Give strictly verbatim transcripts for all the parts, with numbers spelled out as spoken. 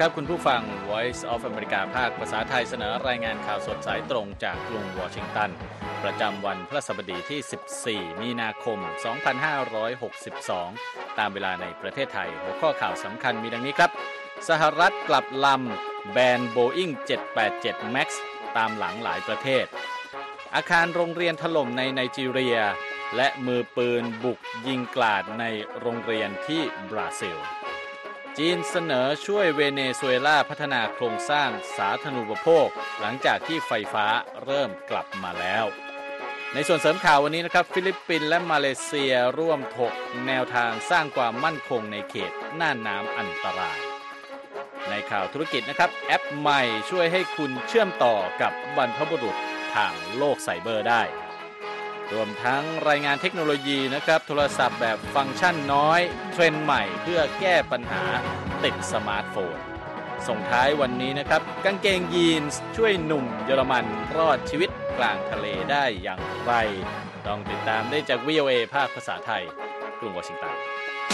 ครับคุณผู้ฟัง Voice of America ภาคภาษาไทยเสนอรายงานข่าวสดสายตรงจากกรุงวอชิงตันประจำวันพฤหัสบดีที่สิบสี่มีนาคมสองพันห้าร้อยหกสิบสองตามเวลาในประเทศไทยหัวข้อข่าวสำคัญมีดังนี้ครับสหรัฐกลับลำแบน Boeing เจ็ดแปดเจ็ด แม็กซ์ ตามหลังหลายประเทศอาคารโรงเรียนถล่มในไนจีเรียและมือปืนบุกยิงกราดในโรงเรียนที่บราซิลจีนเสนอช่วยเวเนซุเอลาพัฒนาโครงสร้างสาธารณูปโภคหลังจากที่ไฟฟ้าเริ่มกลับมาแล้วในส่วนเสริมข่าววันนี้นะครับฟิลิปปินส์และมาเลเซียร่วมถกแนวทางสร้างความมั่นคงในเขตน่านน้ำอันตรายในข่าวธุรกิจนะครับแอปใหม่ช่วยให้คุณเชื่อมต่อกับบรรพบุรุษทางโลกไซเบอร์ได้รวมทั้งรายงานเทคโนโลยีนะครับโทรศัพท์แบบฟังก์ชันน้อยเทรนด์ใหม่เพื่อแก้ปัญหาติดสมาร์ทโฟนส่งท้ายวันนี้นะครับกางเกงยีนส์ช่วยหนุ่มเยอรมันรอดชีวิตกลางทะเลได้อย่างไรต้องติดตามได้จาก วี โอ เอ ภาคภาษาไทยกรุงวอชิงตัน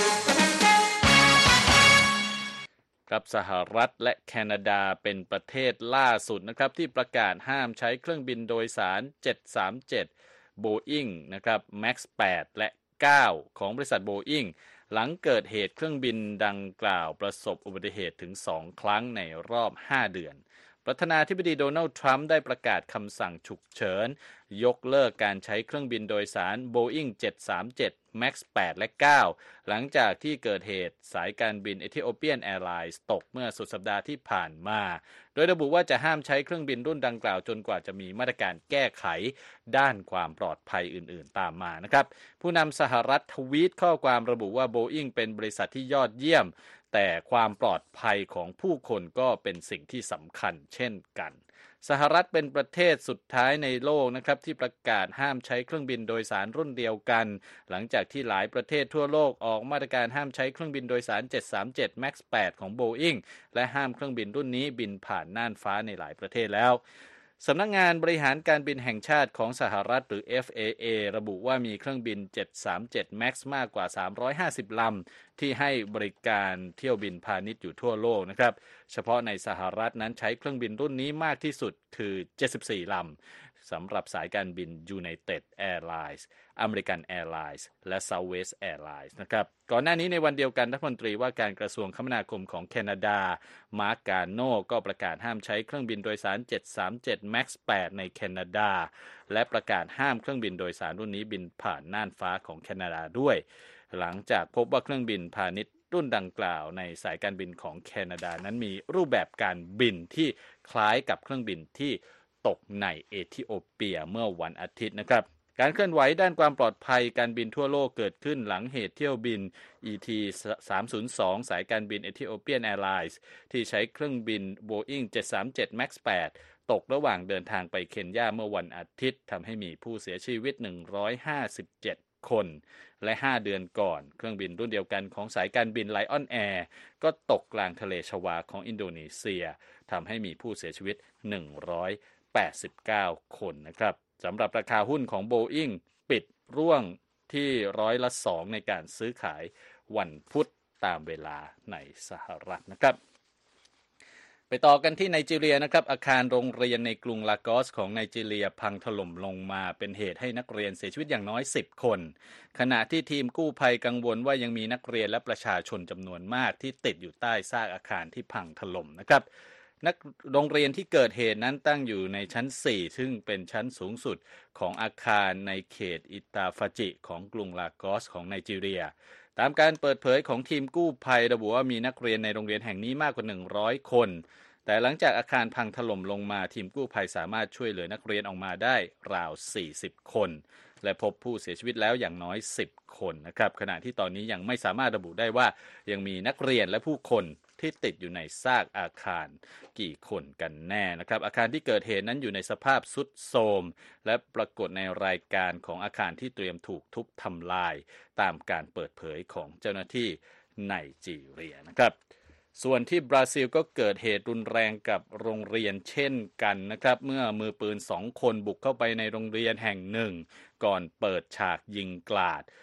ครับสหรัฐและแคนาดาเป็นประเทศล่าสุดนะครับที่ประกาศห้ามใช้เครื่องบินโดยสารเจ็ดสามเจ็ดBoeing นะครับ แม็กซ์ แปด และ เก้า ของบริษัท Boeing หลังเกิดเหตุเครื่องบินดังกล่าวประสบอุบัติเหตุถึงสองครั้งในรอบห้าเดือนประธานาธิบดีโดนัลด์ทรัมป์ได้ประกาศคำสั่งฉุกเฉินยกเลิกการใช้เครื่องบินโดยสาร Boeing เจ็ดสามเจ็ด แม็กซ์ แปด และ เก้า หลังจากที่เกิดเหตุสายการบิน Ethiopian Airlines ตกเมื่อสุดสัปดาห์ที่ผ่านมาโดยระบุว่าจะห้ามใช้เครื่องบินรุ่นดังกล่าวจนกว่าจะมีมาตรการแก้ไขด้านความปลอดภัยอื่นๆตามมานะครับผู้นำสหรัฐทวีตข้อความระบุว่า Boeing เป็นบริษัทที่ยอดเยี่ยมแต่ความปลอดภัยของผู้คนก็เป็นสิ่งที่สำคัญเช่นกันสหรัฐเป็นประเทศสุดท้ายในโลกนะครับที่ประกาศห้ามใช้เครื่องบินโดยสารรุ่นเดียวกันหลังจากที่หลายประเทศทั่วโลกออกมาตรการห้ามใช้เครื่องบินโดยสารเจ็ดสามเจ็ด แม็กซ์ แปด ของ Boeing และห้ามเครื่องบินรุ่นนี้บินผ่านน่านฟ้าในหลายประเทศแล้วสำนักงานบริหารการบินแห่งชาติของสหรัฐหรือ เอฟ เอ เอ ระบุว่ามีเครื่องบินเจ็ดสามเจ็ด แม็กซ์ มากกว่าสามร้อยห้าสิบลำที่ให้บริการเที่ยวบินพาณิชย์อยู่ทั่วโลกนะครับเฉพาะในสหรัฐนั้นใช้เครื่องบินรุ่นนี้มากที่สุดคือเจ็ดสิบสี่ลำสำหรับสายการบิน United Airlines American Airlines และ Southwest Airlines นะครับก่อนหน้านี้ในวันเดียวกันรัฐมนตรีว่าการกระทรวงคมนาคมของแคนาดามาร์ก กาโนก็ประกาศห้ามใช้เครื่องบินโดยสารเจ็ดสามเจ็ด แม็กซ์ แปด ในแคนาดาและประกาศห้ามเครื่องบินโดยสารรุ่นนี้บินผ่านน่านฟ้าของแคนาดาด้วยหลังจากพบว่าเครื่องบินพาณิชย์รุ่นดังกล่าวในสายการบินของแคนาดานั้นมีรูปแบบการบินที่คล้ายกับเครื่องบินที่ตกในเอธิโอเปียเมื่อวันอาทิตย์นะครับการเคลื่อนไหวด้านความปลอดภัยการบินทั่วโลกเกิดขึ้นหลังเหตุเที่ยวบิน อี ที สามศูนย์สอง สายการบิน Ethiopian Airlines ที่ใช้เครื่องบิน Boeing เจ็ดสามเจ็ด แม็กซ์ แปด ตกระหว่างเดินทางไปเคนยาเมื่อวันอาทิตย์ทำให้มีผู้เสียชีวิตหนึ่งร้อยห้าสิบเจ็ดคนและห้าเดือนก่อนเครื่องบินรุ่นเดียวกันของสายการบิน Lion Air ก็ตกกลางทะเลชวาของอินโดนีเซียทำให้มีผู้เสียชีวิตหนึ่งร้อยแปดสิบเก้าคนนะครับสำหรับราคาหุ้นของ Boeing ปิดร่วงที่ร้อยละสองในการซื้อขายวันพุธตามเวลาในสหรัฐนะครับไปต่อกันที่ไนจีเรียนะครับอาคารโรงเรียนในกรุงลากอสของไนจีเรียพังถล่มลงมาเป็นเหตุให้นักเรียนเสียชีวิตอย่างน้อยสิบคนขณะที่ทีมกู้ภัยกังวลว่ายังมีนักเรียนและประชาชนจำนวนมากที่ติดอยู่ใต้ซากอาคารที่พังถล่มนะครับนักโรงเรียนที่เกิดเหตุนั้นตั้งอยู่ในชั้นสี่ซึ่งเป็นชั้นสูงสุดของอาคารในเขตอิตาฟาจิของกรุงลากอสของไนจีเรียตามการเปิดเผยของทีมกู้ภัยระบุว่ามีนักเรียนในโรงเรียนแห่งนี้มากกว่าหนึ่งร้อยคนแต่หลังจากอาคารพังถล่มลงมาทีมกู้ภัยสามารถช่วยเหลือนักเรียนออกมาได้ราวสี่สิบคนและพบผู้เสียชีวิตแล้วอย่างน้อยสิบคนนะครับขณะที่ตอนนี้ยังไม่สามารถระบุได้ว่ายังมีนักเรียนและผู้คนที่ติดอยู่ในซากอาคารกี่คนกันแน่นะครับอาคารที่เกิดเหตุนั้นอยู่ในสภาพทรุดโทรมและปรากฏในรายการของอาคารที่เตรียมถูกทุบทำลายตามการเปิดเผยของเจ้าหน้าที่ไนจีเรียนะครับส่วนที่บราซิลก็เกิดเหตุรุนแรงกับโรงเรียนเช่นกันนะครับเมื่อมือปืนสองคนบุกเข้าไปในโรงเรียนแห่งหนึ่งก่อนเปิดฉากยิงกราด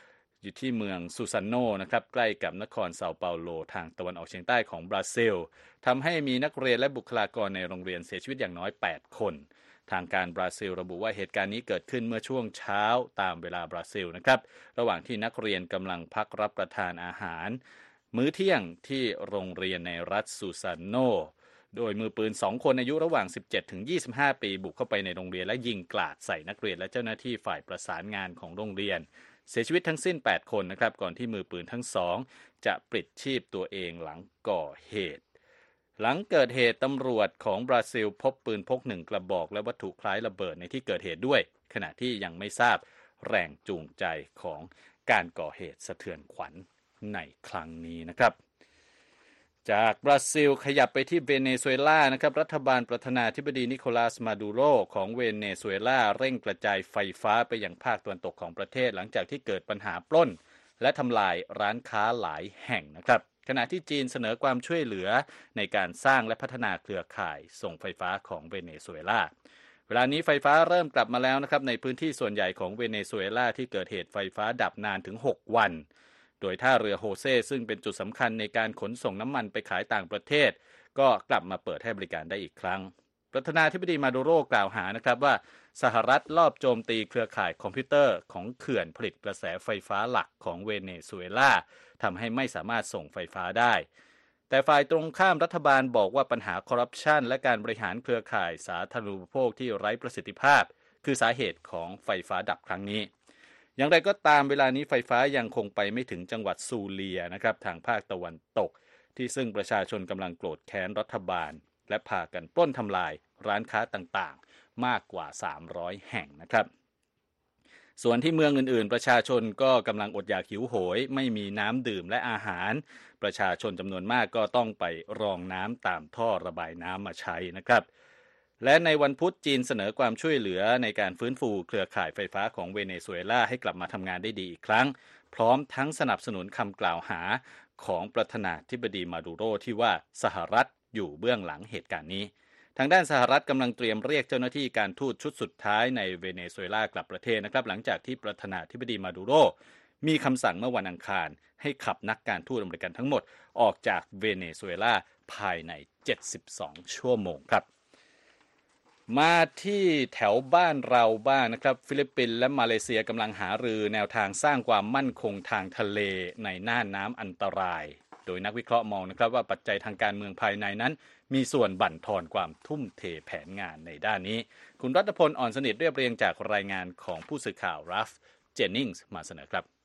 อยู่ที่เมืองซูซานโนนะครับใกล้กับนครเซาเปาโลทางตะวันออกเฉียงใต้ของบราซิลทำให้มีนักเรียนและบุคลากรในโรงเรียนเสียชีวิตอย่างน้อยแปดคนทางการบราซิลระบุว่าเหตุการณ์นี้เกิดขึ้นเมื่อช่วงเช้าตามเวลาบราซิลนะครับระหว่างที่นักเรียนกำลังพักรับประทานอาหารมื้อเที่ยงที่โรงเรียนในรัฐซูซานโนโดยมือปืนสองคนอายุระหว่าง สิบเจ็ดถึงยี่สิบห้า ปีบุกเข้าไปในโรงเรียนและยิงกราดใส่นักเรียนและเจ้าหน้าที่ฝ่ายประสานงานของโรงเรียนเสียชีวิตทั้งสิ้นแปดคนนะครับก่อนที่มือปืนทั้งสองจะปลิดชีพตัวเองหลังก่อเหตุหลังเกิดเหตุตำรวจของบราซิลพบปืนพกหนึ่งกระบอกและวัตถุคล้ายระเบิดในที่เกิดเหตุด้วยขณะที่ยังไม่ทราบแรงจูงใจของการก่อเหตุสะเทือนขวัญในครั้งนี้นะครับจากบราซิลขยับไปที่เวเนซุเอลานะครับรัฐบาลประธานาธิบดีนิโคลัสมาดูโรของเวเนซุเอลาเร่งกระจายไฟฟ้าไปยังภาคตะวันตกของประเทศหลังจากที่เกิดปัญหาปล้นและทำลายร้านค้าหลายแห่งนะครับขณะที่จีนเสนอความช่วยเหลือในการสร้างและพัฒนาเครือข่ายส่งไฟฟ้าของเวเนซุเอลาเวลานี้ไฟฟ้าเริ่มกลับมาแล้วนะครับในพื้นที่ส่วนใหญ่ของเวเนซุเอลาที่เกิดเหตุไฟฟ้าดับนานถึงหกวันโดยท่าเรือโฮเซซึ่งเป็นจุดสำคัญในการขนส่งน้ำมันไปขายต่างประเทศก็กลับมาเปิดให้บริการได้อีกครั้งประธานาธิบดีมาดูโรกล่าวหานะครับว่าสหรัฐลอบโจมตีเครือข่ายคอมพิวเตอร์ของเขื่อนผลิตกระแสไฟฟ้าหลักของเวเนซุเอลาทำให้ไม่สามารถส่งไฟฟ้าได้แต่ฝ่ายตรงข้ามรัฐบาลบอกว่าปัญหาคอร์รัปชันและการบริหารเครือข่ายสาธารณูปโภคที่ไร้ประสิทธิภาพคือสาเหตุของไฟฟ้าดับครั้งนี้อย่างไรก็ตามเวลานี้ไฟฟ้ายังคงไปไม่ถึงจังหวัดซูเลียนะครับทางภาคตะวันตกที่ซึ่งประชาชนกำลังโกรธแค้นรัฐบาลและพากันปล้นทำลายร้านค้าต่างๆมากกว่าสามร้อยแห่งนะครับส่วนที่เมืองอื่นๆประชาชนก็กำลังอดอยากหิวโหยไม่มีน้ำดื่มและอาหารประชาชนจำนวนมากก็ต้องไปรองน้ำตามท่อระบายน้ำมาใช้นะครับและในวันพุธจีนเสนอความช่วยเหลือในการฟื้นฟูเครือข่ายไฟฟ้าของเวเนซุเอลาให้กลับมาทำงานได้ดีอีกครั้งพร้อมทั้งสนับสนุนคำกล่าวหาของประธานาธิบดีมาดูโรที่ว่าสหรัฐอยู่เบื้องหลังเหตุการณ์นี้ทางด้านสหรัฐกำลังเตรียมเรียกเจ้าหน้าที่การทูตชุดสุดท้ายในเวเนซุเอลากลับประเทศนะครับหลังจากที่ประธานาธิบดีมาดูโรมีคำสั่งเมื่อวันอังคารให้ขับนักการทูตอเมริกันทั้งหมดออกจากเวเนซุเอลาภายในเจ็ดสิบสองชั่วโมงครับมาที่แถวบ้านเราบ้างนะครับฟิลิปปินส์และมาเลเซียกำลังหารือแนวทางสร้างความมั่นคงทางทะเลในน่านน้ำอันตรายโดยนักวิเคราะห์มองนะครับว่าปัจจัยทางการเมืองภายในนั้นมีส่วนบั่นทอนความทุ่มเทแผนงานในด้านนี้คุณรัตพลอ่อนสนิทเรียบเรียงจากรายงานของผู้สื่อข่าวรัฟเจนนิงส์มาเสนอครับ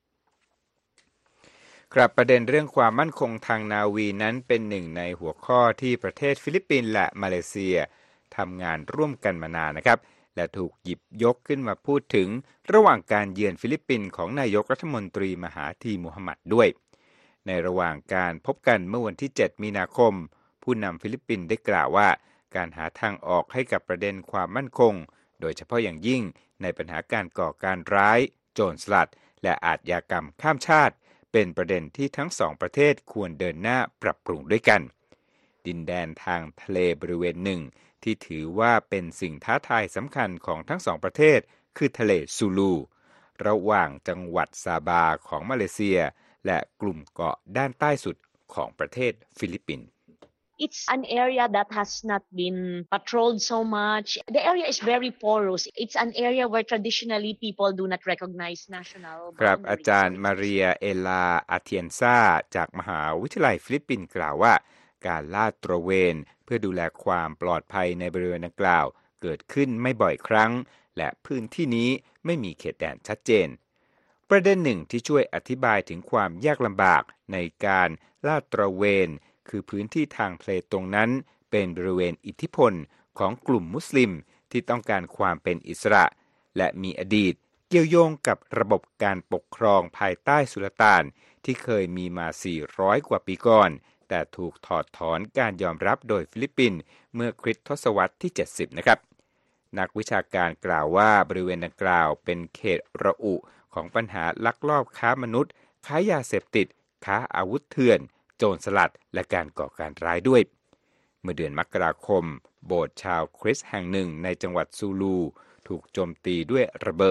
ครับประเด็นเรื่องความมั่นคงทางนาวีนั้นเป็นหนึ่งในหัวข้อที่ประเทศฟิลิปปินส์และมาเลเซียทำงานร่วมกันมานานนะครับและถูกหยิบยกขึ้นมาพูดถึงระหว่างการเยือนฟิลิปปินส์ของนายกรัฐมนตรีมหาธีมูฮัมหมัดด้วยในระหว่างการพบกันเมื่อวันที่เจ็ดมีนาคมผู้นำฟิลิปปินส์ได้กล่าวว่าการหาทางออกให้กับประเด็นความมั่นคงโดยเฉพาะอย่างยิ่งในปัญหาการก่อการร้ายโจรสลัดและอาชญากรรมข้ามชาติเป็นประเด็นที่ทั้งสองประเทศควรเดินหน้าปรับปรุงด้วยกันดินแดนทางทะเลบริเวณหนึ่งที่ถือว่าเป็นสิ่งท้าทายสำคัญของทั้งสองประเทศคือทะเลซูลูระหว่างจังหวัดซาบาของมาเลเซียและกลุ่มเกาะด้านใต้สุดของประเทศฟิลิปปินส์ It's an area that has not been patrolled so much. The area is very porous. It's an area where traditionally people do not recognize national boundaries. ครับอาจารย์มาเรียเอลาอาเทียนซาจากมหาวิทยาลัยฟิลิปปินส์กล่าวว่าการลาดตระเวนเพื่อดูแลความปลอดภัยในบริเวณดังกล่าวเกิดขึ้นไม่บ่อยครั้งและพื้นที่นี้ไม่มีเขตแดนชัดเจนประเด็นหนึ่งที่ช่วยอธิบายถึงความยากลำบากในการลาดตระเวนคือพื้นที่ทางทะเลตรงนั้นเป็นบริเวณอิทธิพลของกลุ่มมุสลิมที่ต้องการความเป็นอิสระและมีอดีตเกี่ยวโยงกับระบบการปกครองภายใต้สุลต่านที่เคยมีมาสี่ร้อยกว่าปีก่อนแต่ถูกถอดถอนการยอมรับโดยฟิลิปปินส์เมื่อคริสตศตวรรษที่เจ็ดสิบนะครับนักวิชาการกล่าวว่าบริเวณดังกล่าวเป็นเขตระอุของปัญหาลักลอบค้ามนุษย์ค้ายาเสพติดค้าอาวุธเถื่อนโจรสลัดและการก่อการร้ายด้วยเมื่อเดือนมกราคมโบสถ์ชาวคริสต์แห่งหนึ่งในจังหวัดซูลูถูกโจมตีด้วยระเบิด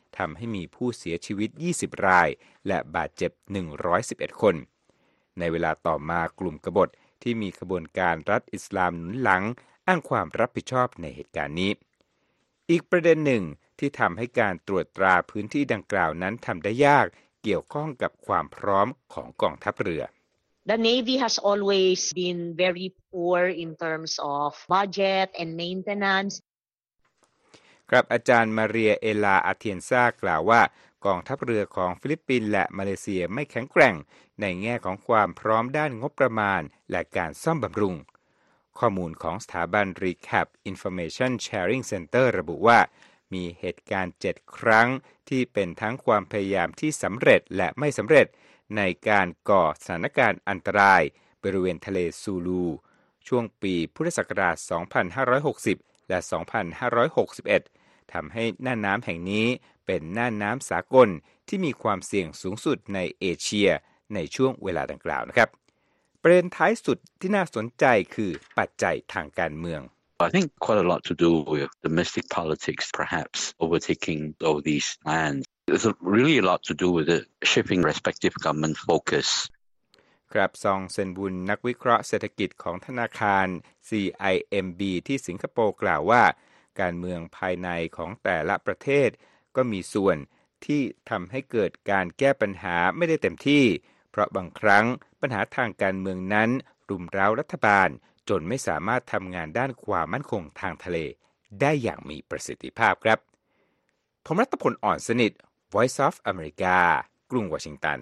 ทำให้มีผู้เสียชีวิตยี่สิบรายและบาดเจ็บหนึ่งร้อยสิบเอ็ดคนในเวลาต่อมากลุ่มกบฏที่มีขบวนการรัฐอิสลามหนุนหลังอ้างความรับผิดชอบในเหตุการณ์นี้อีกประเด็นหนึ่งที่ทำให้การตรวจตราพื้นที่ดังกล่าวนั้นทำได้ยากเกี่ยวข้องกับความพร้อมของกองทัพเรือ The Navy has always been very poor in terms of budget and maintenance. ครับอาจารย์มาเรียเอลาอาเทียนซากล่าวว่ากองทัพเรือของฟิลิปปินส์และมาเลเซียไม่แข็งแกร่งในแง่ของความพร้อมด้านงบประมาณและการซ่อมบำรุงข้อมูลของสถาบัน Recap Information Sharing Center ระบุว่ามีเหตุการณ์เจ็ดครั้งที่เป็นทั้งความพยายามที่สำเร็จและไม่สำเร็จในการก่อสถานการณ์อันตรายบริเวณทะเลซูลูช่วงปีพุทธศักราช สองพันห้าร้อยหกสิบ และ สองพันห้าร้อยหกสิบเอ็ด ทำให้น่านน้ำแห่งนี้เป็นน่านน้ำสากลที่มีความเสี่ยงสูงสุดในเอเชียในช่วงเวลาดังกล่าวนะครับประเด็นท้ายสุดที่น่าสนใจคือปัจจัยทางการเมือง I think quite a lot to do with domestic politics, perhaps overtaking all these lands. There's really a lot to do with the shifting respective government focus. ครับซองเซินบุญนักวิเคราะห์เศรษฐกิจของธนาคาร ซี ไอ เอ็ม บี ที่สิงคโปร์กล่าวว่าการเมืองภายในของแต่ละประเทศก็มีส่วนที่ทำให้เกิดการแก้ปัญหาไม่ได้เต็มที่เพราะบางครั้งปัญหาทางการเมืองนั้นรุมเร้ารัฐบาลจนไม่สามารถทำงานด้านความมั่นคงทางทะเลได้อย่างมีประสิทธิภาพครับผมรัตพลอ่อนสนิท Voice of America กรุงวอชิงตัน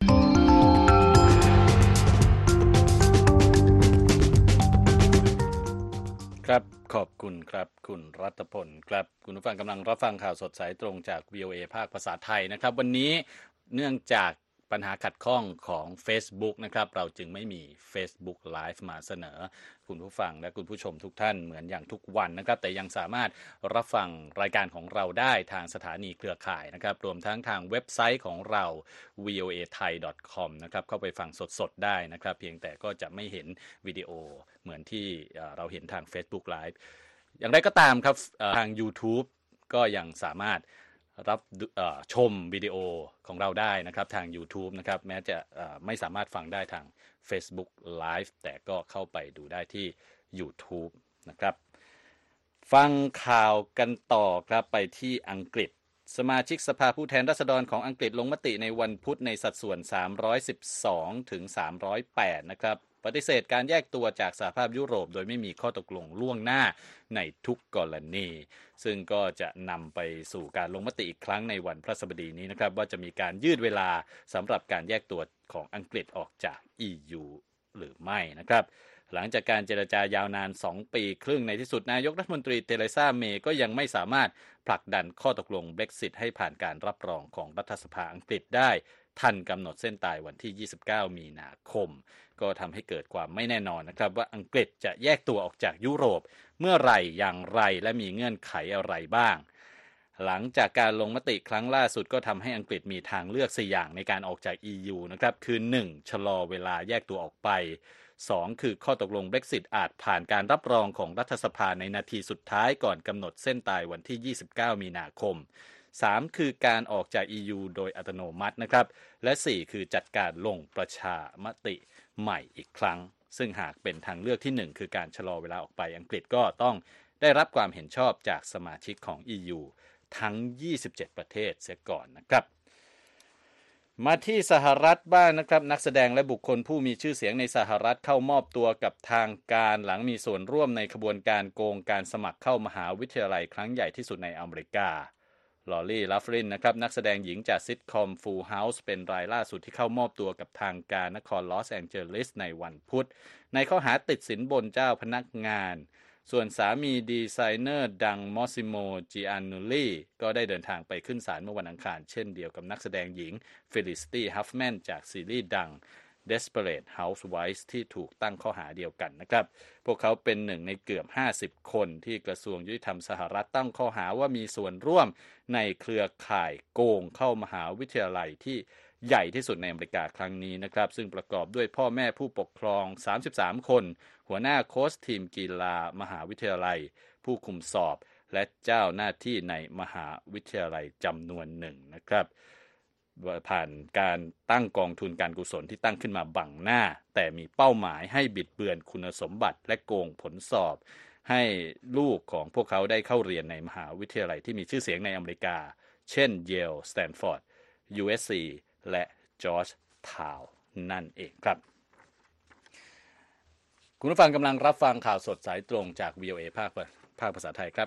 ครับขอบคุณครับคุณรัตพลครับคุณผู้ฟังกำลังรับฟังข่าวสดสายตรงจาก วี โอ เอ ภาคภาษาไทยนะครับวันนี้เนื่องจากปัญหาขัดข้องของ Facebook นะครับเราจึงไม่มี Facebook Live มาเสนอคุณผู้ฟังและคุณผู้ชมทุกท่านเหมือนอย่างทุกวันนะครับแต่ยังสามารถรับฟังรายการของเราได้ทางสถานีเครือข่ายนะครับรวมทั้งทางเว็บไซต์ของเรา วี โอ เอ ไทย ดอท คอม นะครับเข้าไปฟังสดๆได้นะครับเพียงแต่ก็จะไม่เห็นวิดีโอเหมือนที่เราเห็นทาง Facebook Live อย่างไรก็ตามครับทาง YouTube ก็ยังสามารถรับชมวิดีโอของเราได้นะครับทาง YouTube นะครับแม้จะไม่สามารถฟังได้ทาง Facebook Live แต่ก็เข้าไปดูได้ที่ YouTube นะครับฟังข่าวกันต่อครับไปที่อังกฤษสมาชิกสภาผู้แทนราษฎรของอังกฤษลงมติในวันพุธในสัดส่วนสามร้อยสิบสองถึงสามร้อยแปดนะครับปฏิเสธการแยกตัวจากสหภาพยุโรปโดยไม่มีข้อตกลงล่วงหน้าในทุกกรณีซึ่งก็จะนำไปสู่การลงมติอีกครั้งในวันพฤหัสบดีนี้นะครับว่าจะมีการยืดเวลาสำหรับการแยกตัวของอังกฤษออกจาก อี ยู หรือไม่นะครับหลังจากการเจรจายาวนานสองปีครึ่งในที่สุดนายกรัฐมนตรีเทเรซาเมย์ก็ยังไม่สามารถผลักดันข้อตกลง Brexit ให้ผ่านการรับรองของรัฐสภาอังกฤษได้ทันกำหนดเส้นตายวันที่ยี่สิบเก้ามีนาคมก็ทำให้เกิดความไม่แน่นอนนะครับว่าอังกฤษจะแยกตัวออกจากยุโรปเมื่อไหร่อย่างไรและมีเงื่อนไขอะไรบ้างหลังจากการลงมติครั้งล่าสุดก็ทำให้อังกฤษมีทางเลือกสี่อย่างในการออกจาก อี ยู นะครับคือหนึ่งชะลอเวลาแยกตัวออกไปสองคือข้อตกลง Brexit อาจผ่านการรับรองของรัฐสภาในนาทีสุดท้ายก่อนกำหนดเส้นตายวันที่ยี่สิบเก้ามีนาคมสามคือการออกจาก อี ยู โดยอัตโนมัตินะครับและสี่คือจัดการลงประชามติใหม่อีกครั้งซึ่งหากเป็นทางเลือกที่หนึ่งคือการชะลอเวลาออกไปอังกฤษก็ต้องได้รับความเห็นชอบจากสมาชิกของ อี ยู ทั้งยี่สิบเจ็ดประเทศเสียก่อนนะครับมาที่สหรัฐบ้าง นะครับนักแสดงและบุคคลผู้มีชื่อเสียงในสหรัฐเข้ามอบตัวกับทางการหลังมีส่วนร่วมในขบวนการโกงการสมัครเข้ามหาวิทยาลัยครั้งใหญ่ที่สุดในอเมริกาลอรี่ลัฟรินนะครับนักแสดงหญิงจากซิทคอม Full House เป็นรายล่าสุดที่เข้ามอบตัวกับทางการนครลอสแองเจลิสในวันพุธในข้อหาติดสินบนเจ้าพนักงานส่วนสามีดีไซเนอร์ดังมอสซิโมจิอานูลีก็ได้เดินทางไปขึ้นศาลเมื่อวันอังคารเช่นเดียวกับนักแสดงหญิงเฟลิซิตี้ฮัฟแมนจากซีรีส์ดัง Desperate Housewives ที่ถูกตั้งข้อหาเดียวกันนะครับพวกเขาเป็นหนึ่งในเกือบห้าสิบคนที่กระทรวงยุติธรรมสหรัฐตั้งข้อหาว่ามีส่วนร่วมในเครือข่ายโกงเข้ามหาวิทยาลัยที่ใหญ่ที่สุดในอเมริกาครั้งนี้นะครับซึ่งประกอบด้วยพ่อแม่ผู้ปกครองสามสิบสามคนหัวหน้าโค้ชทีมกีฬามหาวิทยาลัยผู้คุมสอบและเจ้าหน้าที่ในมหาวิทยาลัยจำนวนหนึ่งนะครับผ่านการตั้งกองทุนการกุศลที่ตั้งขึ้นมาบังหน้าแต่มีเป้าหมายให้บิดเบือนคุณสมบัติและโกงผลสอบให้ลูกของพวกเขาได้เข้าเรียนในมหาวิทยาลัยที่มีชื่อเสียงในอเมริกาเช่น Yale Stanford ยู เอส ซี และ Georgetown นั่นเองครับคุณผู้ฟังกำลังรับฟังข่าวสดสายตรงจาก วี โอ เอ ภาคภาคภาษาไทยครับ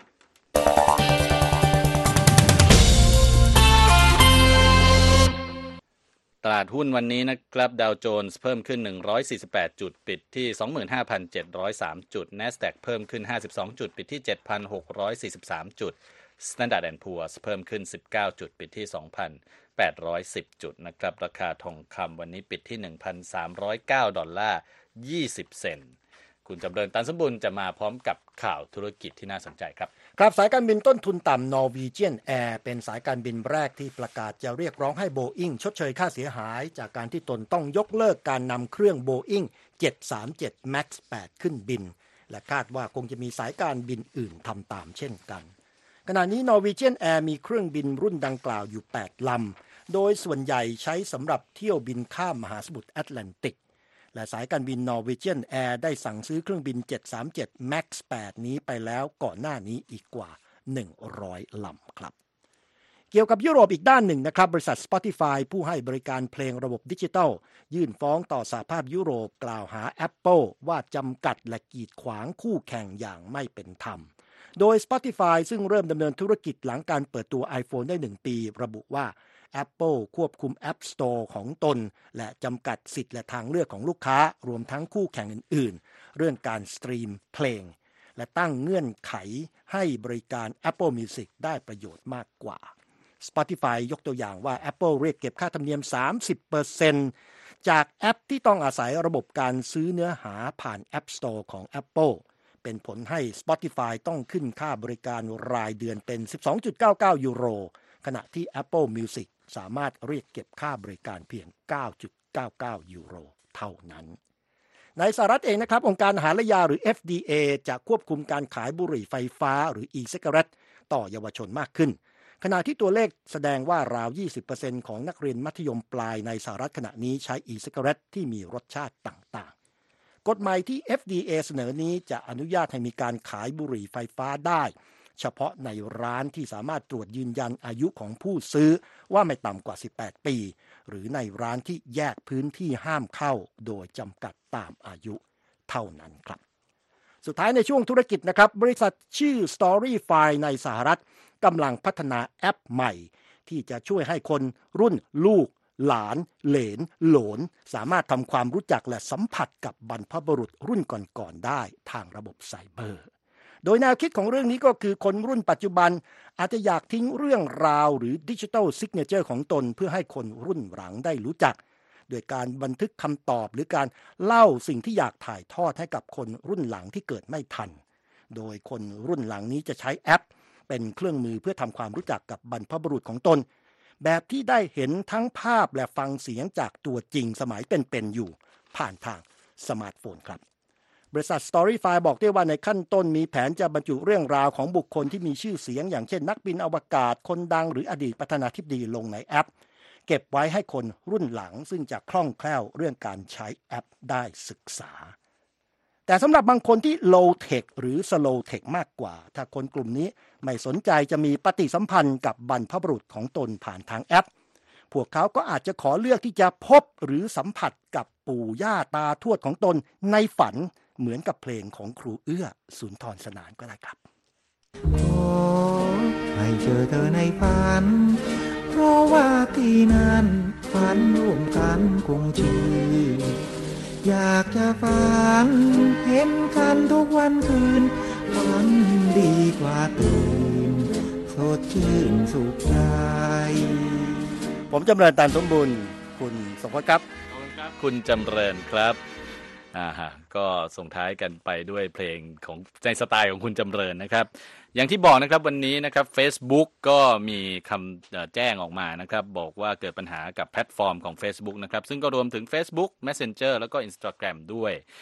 ตลาดหุ้นวันนี้นะครับดาวโจนส์เพิ่มขึ้นหนึ่งร้อยสี่สิบแปดจุดปิดที่ สองหมื่นห้าพันเจ็ดร้อยสาม จุด NASDAQ เพิ่มขึ้นห้าสิบสองจุดปิดที่ เจ็ดพันหกร้อยสี่สิบสาม จุด Standard แอนด์ Poor's เพิ่มขึ้นสิบเก้าจุดปิดที่ สองพันแปดร้อยสิบ จุดนะครับราคาทองคำวันนี้ปิดที่ หนึ่งพันสามร้อยเก้า ดอลลาร์ยี่สิบเซนต์คุณจำเริญตันสมบูรณ์จะมาพร้อมกับข่าวธุรกิจที่น่าสนใจครับครับสายการบินต้นทุนต่ำ Norwegian Air เป็นสายการบินแรกที่ประกาศจะเรียกร้องให้ Boeing ชดเชยค่าเสียหายจากการที่ตนต้องยกเลิกการนำเครื่อง Boeing เจ็ดสามเจ็ด แม็กซ์ แปด ขึ้นบินและคาดว่าคงจะมีสายการบินอื่นทำตามเช่นกันขณะนี้ Norwegian Air มีเครื่องบินรุ่นดังกล่าวอยู่แปดลำโดยส่วนใหญ่ใช้สำหรับเที่ยวบินข้ามมหาสมุทรแอตแลนติกและสายการบิน Norwegian Air ได้สั่งซื้อเครื่องบินเจ็ดสามเจ็ด แม็กซ์ แปด นี้ไปแล้วก่อนหน้านี้อีกกว่าหนึ่งร้อยลำครับเกี่ยวกับยุโรปอีกด้านหนึ่งนะครับบริษัท Spotify ผู้ให้บริการเพลงระบบดิจิทัลยื่นฟ้องต่อสหภาพยุโรปกล่าวหา Apple ว่าจำกัดและกีดขวางคู่แข่งอย่างไม่เป็นธรรมโดย Spotify ซึ่งเริ่มดำเนินธุรกิจหลังการเปิดตัว iPhone ได้หนึ่งปีระบุว่าApple ควบคุม App Store ของตนและจำกัดสิทธิ์และทางเลือกของลูกค้ารวมทั้งคู่แข่งอื่นๆเรื่องการสตรีมเพลงและตั้งเงื่อนไขให้บริการ Apple Music ได้ประโยชน์มากกว่า Spotify ยกตัวอย่างว่า Apple เรียกเก็บค่าธรรมเนียม สามสิบเปอร์เซ็นต์ จากแอปที่ต้องอาศัยระบบการซื้อเนื้อหาผ่าน App Store ของ Apple เป็นผลให้ Spotify ต้องขึ้นค่าบริการรายเดือนเป็น สิบสองจุดเก้าเก้า ยูโรขณะที่ Apple Music สามารถเรียกเก็บค่าบริการเพียง เก้าจุดเก้าเก้า ยูโรเท่านั้นในสหรัฐเองนะครับองค์การอาหารและยาหรือ เอฟ ดี เอ จะควบคุมการขายบุหรี่ไฟฟ้าหรือ e-cigarette ต่อเยาวชนมากขึ้นขณะที่ตัวเลขแสดงว่าราว ยี่สิบเปอร์เซ็นต์ ของนักเรียนมัธยมปลายในสหรัฐขณะนี้ใช้ e-cigarette ที่มีรสชาติต่างๆกฎหมายที่ เอฟ ดี เอ เสนอนี้จะอนุญาตให้มีการขายบุหรี่ไฟฟ้าได้เฉพาะในร้านที่สามารถตรวจยืนยันอายุของผู้ซื้อว่าไม่ต่ำกว่าสิบแปดปีหรือในร้านที่แยกพื้นที่ห้ามเข้าโดยจำกัดตามอายุเท่านั้นครับสุดท้ายในช่วงธุรกิจนะครับบริษัทชื่อ Storyfy ในสหรัฐกำลังพัฒนาแอปใหม่ที่จะช่วยให้คนรุ่นลูกหลานเหลนโหลนสามารถทำความรู้จักและสัมผัสกับบรรพบุรุษรุ่นก่อนๆได้ทางระบบไซเบอร์โดยแนวคิดของเรื่องนี้ก็คือคนรุ่นปัจจุบันอาจจะอยากทิ้งเรื่องราวหรือดิจิทัลซิกเนเจอร์ของตนเพื่อให้คนรุ่นหลังได้รู้จักโดยการบันทึกคำตอบหรือการเล่าสิ่งที่อยากถ่ายทอดให้กับคนรุ่นหลังที่เกิดไม่ทันโดยคนรุ่นหลังนี้จะใช้แอปเป็นเครื่องมือเพื่อทำความรู้จักกับบรรพบุรุษของตนแบบที่ได้เห็นทั้งภาพและฟังเสียงจากตัวจริงสมัยเป็นๆอยู่ผ่านทางสมาร์ทโฟนครับบริษัท Storyfy บอกด้วยว่าในขั้นต้นมีแผนจะบรรจุเรื่องราวของบุคคลที่มีชื่อเสียงอย่างเช่นนักบินอวกาศคนดังหรืออดีตประธานาธิบดีลงในแอปเก็บไว้ให้คนรุ่นหลังซึ่งจะคล่องแคล่วเรื่องการใช้แอปได้ศึกษาแต่สำหรับบางคนที่ low tech หรือ slow tech มากกว่าถ้าคนกลุ่มนี้ไม่สนใจจะมีปฏิสัมพันธ์กับบรรพบุรุษของตนผ่านทางแอปพวกเขาก็อาจจะขอเลือกที่จะพบหรือสัมผัสกับปู่ย่าตาทวดของตนในฝันเหมือนกับเพลงของครูเอื้อสุนทรสนานก็ได้ครับขอให้เจอเธอในฝันเพราะว่าที่นั้นฝันร่วมกันคงชื่นอยากจะฝันเห็นกันทุกวันคืนฝันดีกว่าตื่นสดชื่นสุขใจผมจำเริญตันสมบูรณ์คุณสมพจน์ครับขอบคุณครับคุณจำเริญครับอ่าฮะก็ส่งท้ายกันไปด้วยเพลงของในสไตล์ของคุณจำเริญนะครับอย่างที่บอกนะครับวันนี้นะครับ Facebook ก็มีคำแจ้งออกมานะครับบอกว่าเกิดปัญหากับแพลตฟอร์มของ Facebook นะครับซึ่งก็รวมถึง Facebook Messenger แล้วก็ Instagram ด้วย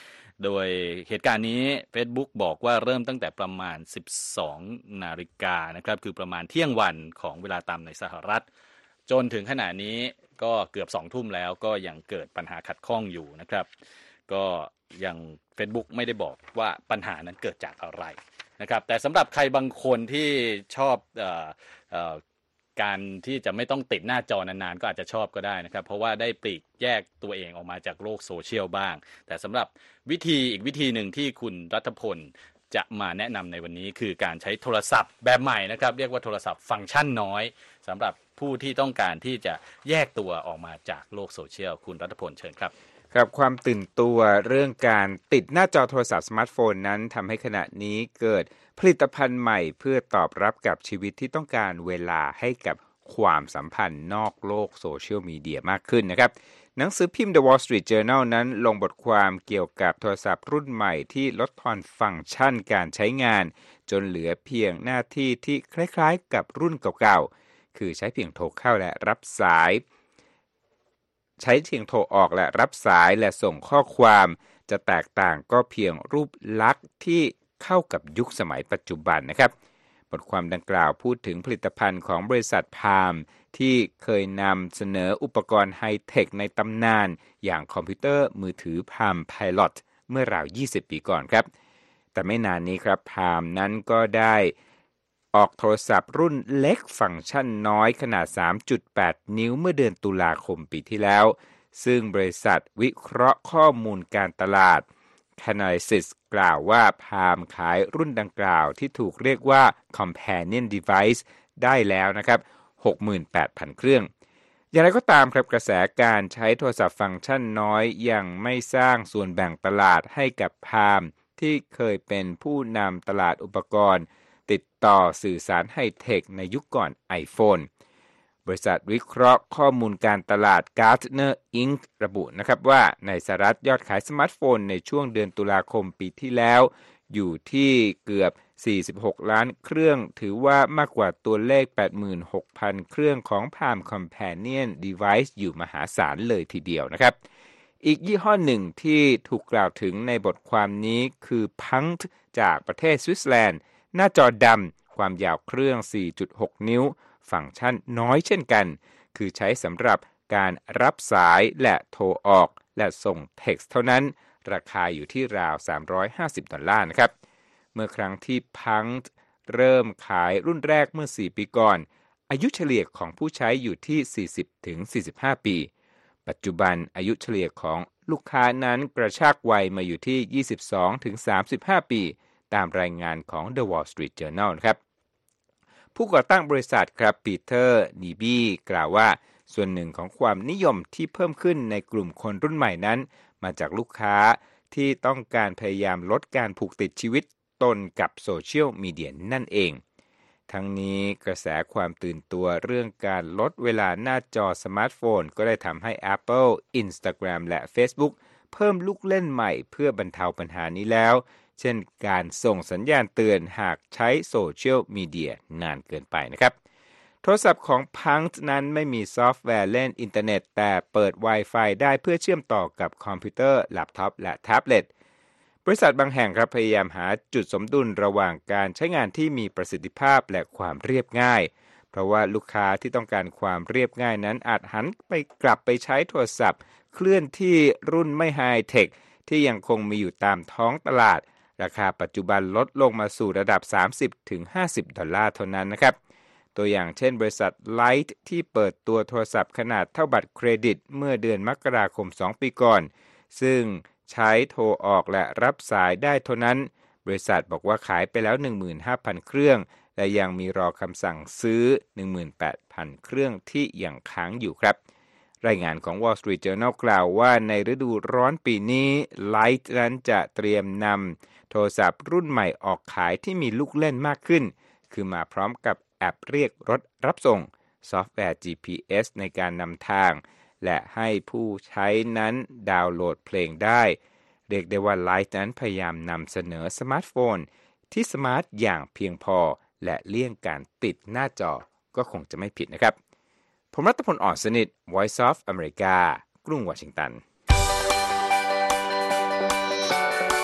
โดยเหตุการณ์นี้ Facebook บอกว่าเริ่มตั้งแต่ประมาณ สิบสองนาฬิกานะครับคือประมาณเที่ยงวันของเวลาตามในสหรัฐจนถึงขณะนี้ก็เกือบสองทุ่มแล้วก็ยังเกิดปัญหาขัดข้องอยู่นะครับก็ยัง Facebook ไม่ได้บอกว่าปัญหานั้นเกิดจากอะไรนะครับแต่สำหรับใครบางคนที่ชอบเอ่อเอ่อการที่จะไม่ต้องติดหน้าจอนานๆก็อาจจะชอบก็ได้นะครับเพราะว่าได้ปลีกแยกตัวเองออกมาจากโลกโซเชียลบ้างแต่สำหรับวิธีอีกวิธีหนึ่งที่คุณรัฐพลจะมาแนะนำในวันนี้คือการใช้โทรศัพท์แบบใหม่นะครับเรียกว่าโทรศัพท์ฟังก์ชันน้อยสำหรับผู้ที่ต้องการที่จะแยกตัวออกมาจากโลกโซเชียลคุณรัฐพลเชิญครับครับความตื่นตัวเรื่องการติดหน้าจอโทรศัพท์สมาร์ทโฟนนั้นทำให้ขณะนี้เกิดผลิตภัณฑ์ใหม่เพื่อตอบรับกับชีวิตที่ต้องการเวลาให้กับความสัมพันธ์นอกโลกโซเชียลมีเดียมากขึ้นนะครับหนังสือพิมพ์ The Wall Street Journal นั้นลงบทความเกี่ยวกับโทรศัพท์รุ่นใหม่ที่ลดทอนฟังก์ชันการใช้งานจนเหลือเพียงหน้าที่ที่คล้ายๆกับรุ่นเก่าๆคือใช้เพียงโทรเข้าและรับสายใช้เพียงโทรออกและรับสายและส่งข้อความจะแตกต่างก็เพียงรูปลักษณ์ที่เข้ากับยุคสมัยปัจจุบันนะครับบทความดังกล่าวพูดถึงผลิตภัณฑ์ของบริษัทพาล์มที่เคยนำเสนออุปกรณ์ไฮเทคในตำนานอย่างคอมพิวเตอร์มือถือพาล์ม Pilot เมื่อราวยี่สิบปีก่อนครับแต่ไม่นานนี้ครับพาล์มนั้นก็ได้ออกโทรศัพท์รุ่นเล็กฟังก์ชันน้อยขนาด สามจุดแปด นิ้วเมื่อเดือนตุลาคมปีที่แล้วซึ่งบริษัทวิเคราะห์ข้อมูลการตลาด Canalys กล่าวว่าพาล์มขายรุ่นดังกล่าวที่ถูกเรียกว่า Companion Device ได้แล้วนะครับ หกหมื่นแปดพัน เครื่องอย่างไรก็ตามครับกระแสการใช้โทรศัพท์ฟังก์ชันน้อยยังไม่สร้างส่วนแบ่งตลาดให้กับพาล์มที่เคยเป็นผู้นำตลาดอุปกรณ์ติดต่อสื่อสารไฮเทคในยุคก่อน iPhone บริษัทวิเคราะห์ข้อมูลการตลาด Gartner อิงค์ ระบุนะครับว่าในสหรัฐยอดขายสมาร์ทโฟนในช่วงเดือนตุลาคมปีที่แล้วอยู่ที่เกือบสี่สิบหกล้านเครื่องถือว่ามากกว่าตัวเลข แปดหมื่นหกพัน เครื่องของ Palm Companion Device อยู่มหาศาลเลยทีเดียวนะครับอีกยี่ห้อหนึ่งที่ถูกกล่าวถึงในบทความนี้คือ Punkt จากประเทศสวิตเซอร์แลนด์หน้าจอดำความยาวเครื่อง สี่จุดหก นิ้วฟังก์ชันน้อยเช่นกันคือใช้สำหรับการรับสายและโทรออกและส่งเท็กซ์เท่านั้นราคาอยู่ที่ราวสามร้อยห้าสิบดอลลาร์นะครับเมื่อครั้งที่ Punkt เริ่มขายรุ่นแรกเมื่อสี่ปีก่อนอายุเฉลี่ยของผู้ใช้อยู่ที่ สี่สิบถึงสี่สิบห้า ปีปัจจุบันอายุเฉลี่ยของลูกค้านั้นกระชากวัยมาอยู่ที่ ยี่สิบสองถึงสามสิบห้า ปีตามรายงานของ The Wall Street Journal นะครับผู้ก่อตั้งบริษัทครับปีเตอร์นีบีกล่าวว่าส่วนหนึ่งของความนิยมที่เพิ่มขึ้นในกลุ่มคนรุ่นใหม่นั้นมาจากลูกค้าที่ต้องการพยายามลดการผูกติดชีวิตตนกับโซเชียลมีเดียนั่นเองทั้งนี้กระแสความตื่นตัวเรื่องการลดเวลาหน้าจอสมาร์ทโฟนก็ได้ทำให้ Apple, Instagram และ Facebook เพิ่มลูกเล่นใหม่เพื่อบรรเทาปัญหานี้แล้วเช่นการส่งสัญญาณเตือนหากใช้โซเชียลมีเดียนานเกินไปนะครับโทรศัพท์ของ Punkt นั้นไม่มีซอฟต์แวร์เล่นอินเทอร์เน็ตแต่เปิด Wi-Fi ได้เพื่อเชื่อมต่อกับคอมพิวเตอร์แล็ปท็อปและแท็บเล็ตบริษัทบางแห่งครับพยายามหาจุดสมดุลระหว่างการใช้งานที่มีประสิทธิภาพและความเรียบง่ายเพราะว่าลูกค้าที่ต้องการความเรียบง่ายนั้นอาจหันไปกลับไปใช้โทรศัพท์เคลื่อนที่รุ่นไม่ไฮเทคที่ยังคงมีอยู่ตามท้องตลาดราคาปัจจุบันลดลงมาสู่ระดับ สามสิบถึงห้าสิบ ดอลลาร์เท่านั้นนะครับตัวอย่างเช่นบริษัท Light ที่เปิดตัวโทรศัพท์ขนาดเท่าบัตรเครดิตเมื่อเดือนมกราคมสองปีก่อนซึ่งใช้โทรออกและรับสายได้เท่านั้นบริษัทบอกว่าขายไปแล้ว หนึ่งหมื่นห้าพัน เครื่องและยังมีรอคำสั่งซื้อ หนึ่งหมื่นแปดพัน เครื่องที่ยังค้างอยู่ครับรายงานของ Wall Street Journal กล่าวว่าในฤดูร้อนปีนี้ Light นั้นจะเตรียมนำโทรศัพท์รุ่นใหม่ออกขายที่มีลูกเล่นมากขึ้นคือมาพร้อมกับแอปเรียกรถรับส่งซอฟต์แวร์ จี พี เอส ในการนำทางและให้ผู้ใช้นั้นดาวน์โหลดเพลงได้เรียกได้ว่า Light นั้นพยายามนำเสนอสมาร์ทโฟนที่สมาร์ทอย่างเพียงพอและเลี่ยงการติดหน้าจอก็คงจะไม่ผิดนะครับผมรัตพล อ่อนสนิท Voice of America กรุงวอชิงตัน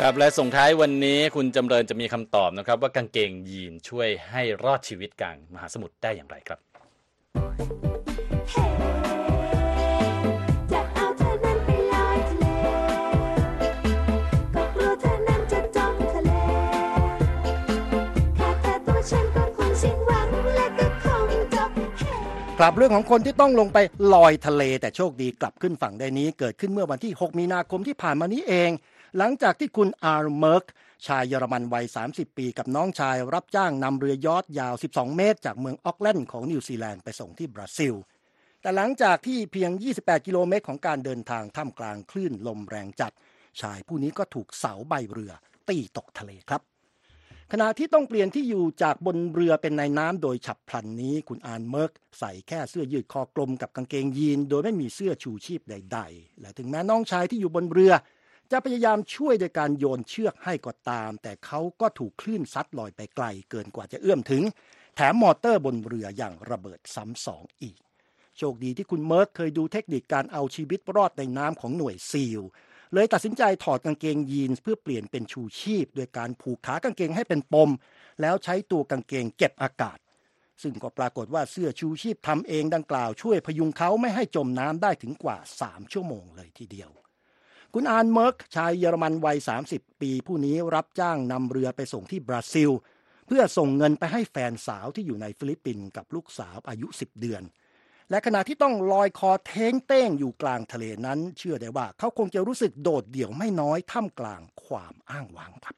ครับและส่งท้ายวันนี้คุณจำเริญจะมีคำตอบนะครับว่ากางเกงยีนช่วยให้รอดชีวิตกลางมหาสมุทรได้อย่างไรครับครับเรื่องของคนที่ต้องลงไปลอยทะเลแต่โชคดีกลับขึ้นฝั่งได้นี้เกิดขึ้นเมื่อวันที่หกมีนาคมที่ผ่านมานี้เองหลังจากที่คุณอาร์เมิร์กชายเยอรมันวัยสามสิบปีกับน้องชายรับจ้างนำเรือยอชต์ยาวสิบสองเมตรจากเมืองออกแลนด์ของนิวซีแลนด์ไปส่งที่บราซิลแต่หลังจากที่เพียงยี่สิบแปดกิโลเมตรของการเดินทางท่ามกลางคลื่นลมแรงจัดชายผู้นี้ก็ถูกเสาใบเรือตีตกทะเลครับขณะที่ต้องเปลี่ยนที่อยู่จากบนเรือเป็นในน้ำโดยฉับพลันนี้คุณอาร์เมิร์กใส่แค่เสื้อยืดคอกลมกับกางเกงยีนโดยไม่มีเสื้อชูชีพใดๆและถึงแม้น้องชายที่อยู่บนเรือจะพยายามช่วยโดยการโยนเชือกให้ก็ตามแต่เขาก็ถูกคลื่นซัดลอยไปไกลเกินกว่าจะเอื้อมถึงแถมมอเตอร์บนเรืออย่างระเบิดซ้ำสองอีกโชคดีที่คุณเมิร์กเคยดูเทคนิคการเอาชีวิตรอดในน้ำของหน่วยซีลเลยตัดสินใจถอดกางเกงยีนส์เพื่อเปลี่ยนเป็นชูชีพโดยการผูกขากางเกงให้เป็นปมแล้วใช้ตัวกางเกงเก็บอากาศซึ่งก็ปรากฏว่าเสื้อชูชีพทำเองดังกล่าวช่วยพยุงเขาไม่ให้จมน้ำได้ถึงกว่าสามชั่วโมงเลยทีเดียวคุณอาร์เมิร์กชายเยอรมันวัยสามสิบปีผู้นี้รับจ้างนำเรือไปส่งที่บราซิลเพื่อส่งเงินไปให้แฟนสาวที่อยู่ในฟิลิปปินส์กับลูกสาวอายุสิบเดือนและขณะที่ต้องลอยคอเท้งเต้งอยู่กลางทะเลนั้นเชื่อได้ว่าเขาคงจะรู้สึกโดดเดี่ยวไม่น้อยท่ามกลางความอ้างว้างครับ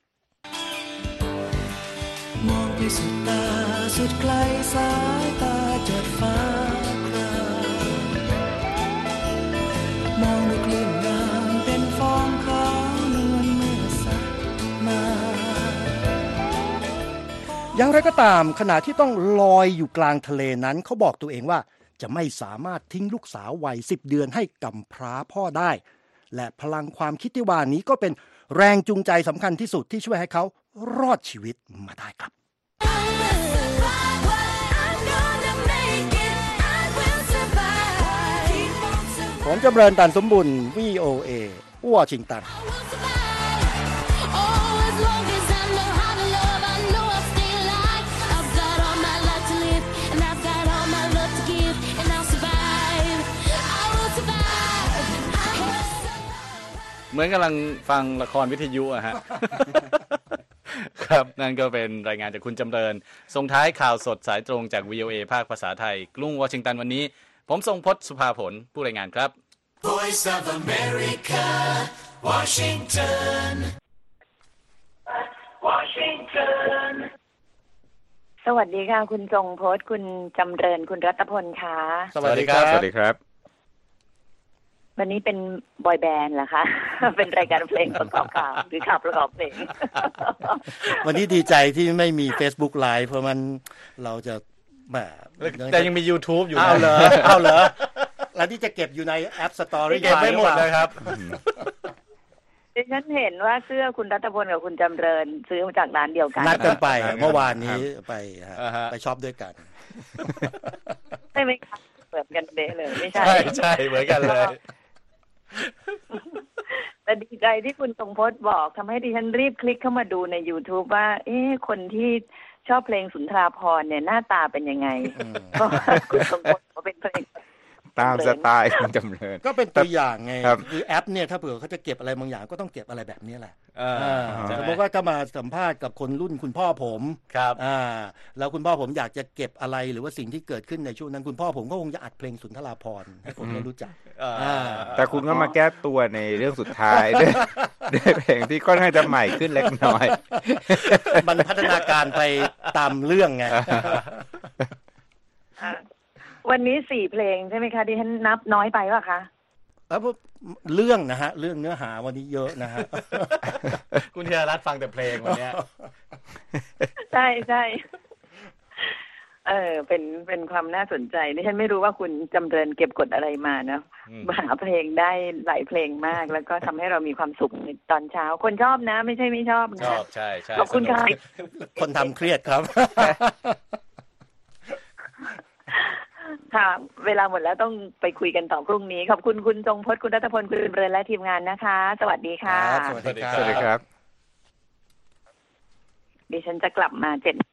มองไปสุดตาสุดไกลสายตาจดฟ้าครามองดูคลื่นน้ำเป็นฟองขาวนวลเมื่อสักมาอย่างไรก็ตามขณะที่ต้องลอยอยู่กลางทะเลนั้นเขาบอกตัวเองว่าจะไม่สามารถทิ้งลูกสาววัยสิบเดือนให้กำพร้าพ่อได้และพลังความคิดที่ว่านี้ก็เป็นแรงจูงใจสำคัญที่สุดที่ช่วยให้เขารอดชีวิตมาได้ครับผมจำเริญตันสมบุญ วี โอ เอ วอชิงตันเหมือนกำลังฟังละครวิทยุอะฮะ ครับนั่นก็เป็นรายงานจากคุณจำเริญส่งท้ายข่าวสดสายตรงจาก วี โอ เอ ภาคภาษาไทยกรุงวอชิงตันวันนี้ผมทรงพจน์สุภาผลผู้รายงานครับ Voice of America Washington Washington สวัสดีค่ะคุณทรงพจน์คุณจำเริญคุณรัตพลค่ะสวัสดีครับสวัสดีครับวันนี้เป็นบอยแบนด์เหรอคะ เป็นรายการเพลงประกอบข่าวหรือข่าวประกอบเพลงวันนี้ดีใจที่ไม่มี Facebook Live เพราะมันเราจะแบบแต่ยังมี YouTube อยู่นะเอาเหรอเอาเหรอแล้วที่จะเก็บอยู่ในแอป Story เก็บไม่หมดเลยครับดิฉันเห็นว่าเสื้อคุณรัตพลกับคุณจำเริญซื้อมาจากร้านเดียวกันนัดกันไปเมื่อวานนี้ไปไปช็อปด้วยกันใช่ไหมคะเหมือนกันเด้เลยไม่ใช่ใช่เหมือนกันเลยแต่ดีใจที่คุณทรงพจน์บอกทำให้ดิฉันรีบคลิกเข้ามาดูใน YouTube ว่าเอ๊ะคนที่ชอบเพลงสุนทราภรณ์เนี่ยหน้าตาเป็นยังไงเพราะคุณทรงพจน์เขาเป็นเพลงตามสไตล์คุณจำเริญก็เป็นตัวอย่างไงคือแอปเนี่ยถ้าเผื่อเขาจะเก็บอะไรบางอย่างก็ต้องเก็บอะไรแบบนี้แหละสมมติว่าก็มาสัมภาษณ์กับคนรุ่นคุณพ่อผมครับอ่าแล้วคุณพ่อผมอยากจะเก็บอะไรหรือว่าสิ่งที่เกิดขึ้นในช่วงนั้นคุณพ่อผมก็คงจะอัดเพลงสุนทราภรณ์ให้ผมได้รู้จักแต่คุณก็มาแก้ตัวในเรื่องสุดท้ายด้วยด้วยเพลงที่ค่อนข้างจะใหม่ขึ้นเล็กน้อยมันพัฒนาการไปตามเรื่องไงวันนี้สี่เพลงใช่ไหมคะที่ฉันนับน้อยไปป่ะคะเออเรื่องนะฮะเรื่องเนื้อหาวันนี้เยอะนะฮะคุณธีรรัตน์ฟังแต่เพลงวันนี้ใช่ใช่เออเป็นเป็นความน่าสนใจดิฉันไม่รู้ว่าคุณจำเริญเก็บกดอะไรมานะหาเพลงได้หลายเพลงมากแล้วก็ทำให้เรามีความสุขในตอนเช้าคนชอบนะไม่ใช่ไม่ชอบนะชอบใช่ใช่ขอบคุณค่ะคนทำเครียดครับค่ะเวลาหมดแล้วต้องไปคุยกันต่อพรุ่งนี้ขอบคุณคุณทรงพจน์คุณรัตพลคุณเรือนและทีมงานนะคะสวัสดีค่ะสวัสดีครับดิฉันจะกลับมาเจ็ด